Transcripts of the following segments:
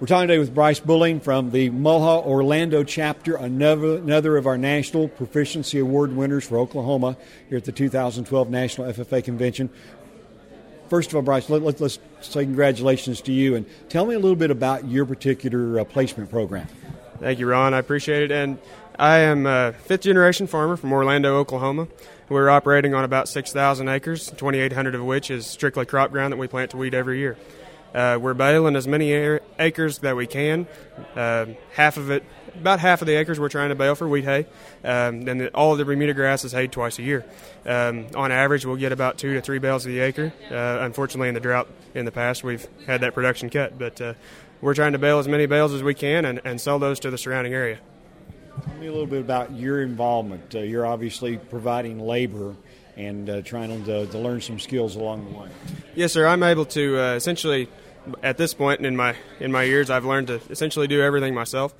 We're talking today with Bryce Bulling from the MOHA Orlando chapter, another of our National Proficiency Award winners for Oklahoma here at the 2012 National FFA Convention. First of all, Bryce, let's say congratulations to you, and tell me a little bit about your particular placement program. Thank you, Ron. I appreciate it. And I am a fifth-generation farmer from Orlando, Oklahoma. We're operating on about 6,000 acres, 2,800 of which is strictly crop ground that we plant to wheat every year. We're baling as many acres that we can. About half of the acres we're trying to bale for wheat hay. And all of the Bermuda grass is hayed twice a year. On average, we'll get about 2 to 3 bales of the acre. Unfortunately, in the drought in the past, we've had that production cut. But we're trying to bale as many bales as we can and sell those to the surrounding area. Tell me a little bit about your involvement. You're obviously providing labor and trying to learn some skills along the way. Yes, sir. I'm able to essentially, at this point in my years, I've learned to essentially do everything myself.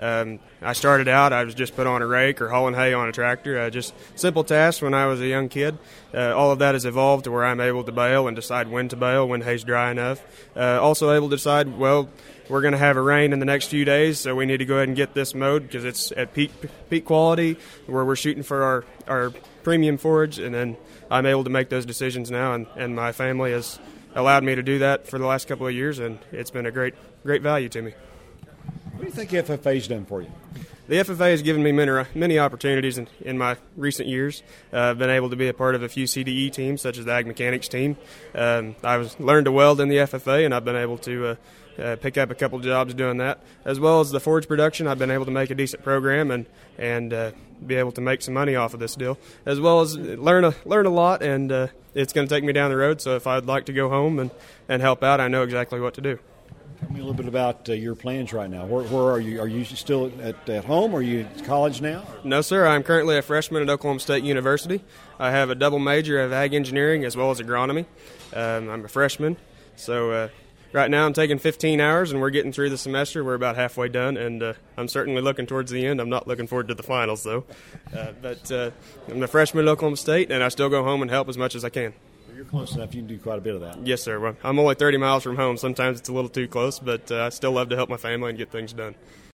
I started out, I was just put on a rake or hauling hay on a tractor, just simple tasks when I was a young kid. All of that has evolved to where I'm able to bale and decide when to bale, when hay's dry enough. Also able to decide, well, we're going to have a rain in the next few days, so we need to go ahead and get this mowed because it's at peak quality where we're shooting for our premium forage, and then I'm able to make those decisions now, and my family has allowed me to do that for the last couple of years, and it's been a great value to me. What do you think FFA's done for you? The FFA has given me many opportunities in my recent years. I've been able to be a part of a few CDE teams, such as the Ag Mechanics team. I've learned to weld in the FFA, and I've been able to pick up a couple jobs doing that. As well as the forage production, I've been able to make a decent program and be able to make some money off of this deal. As well as learn a lot, and it's going to take me down the road, so if I'd like to go home and help out, I know exactly what to do. Tell me a little bit about your plans right now. Where are you? Are you still at home, or are you at college now? No, sir. I'm currently a freshman at Oklahoma State University. I have a double major of ag engineering as well as agronomy. I'm a freshman. So right now I'm taking 15 hours, and we're getting through the semester. We're about halfway done, and I'm certainly looking towards the end. I'm not looking forward to the finals, though. But I'm a freshman at Oklahoma State, and I still go home and help as much as I can. You're close enough. You can do quite a bit of that. Yes, sir. Well, I'm only 30 miles from home. Sometimes it's a little too close, but I still love to help my family and get things done.